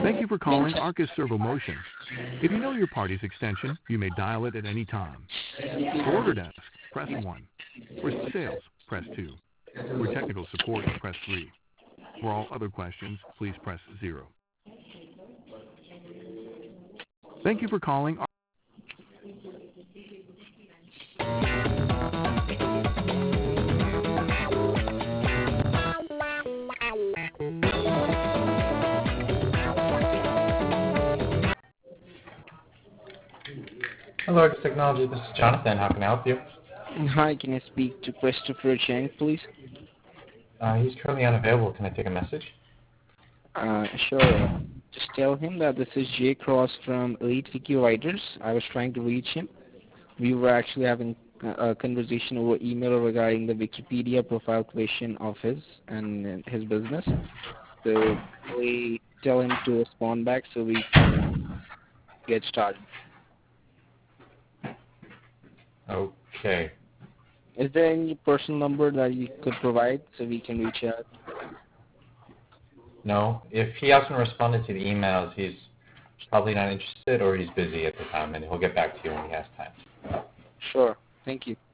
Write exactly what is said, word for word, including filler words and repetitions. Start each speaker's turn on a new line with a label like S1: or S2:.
S1: Thank you for calling Arcus Servo Motion. If you know your party's extension, you may dial it at any time. For order desk, press one. For sales, press two. For technical support, press three. For all other questions, please press zero. Thank you for calling.
S2: Hello, Arcus Technology. This is Jonathan. How can I help you?
S3: Hi, can I speak to Christopher Chang, please?
S2: Uh, he's currently unavailable. Can I take a message?
S3: Uh, sure. Just tell him that this is Jay Cross from Elite Wiki Writers. I was trying to reach him. We were actually having a conversation over email regarding the Wikipedia profile creation of his and his business. So we tell him to respond back so we can get started.
S2: Okay.
S3: Is there any personal number that you could provide so we can reach out?
S2: No. If he hasn't responded to the emails, he's probably not interested or he's busy at the time, and he'll get back to you when he has time.
S3: Sure. Thank you.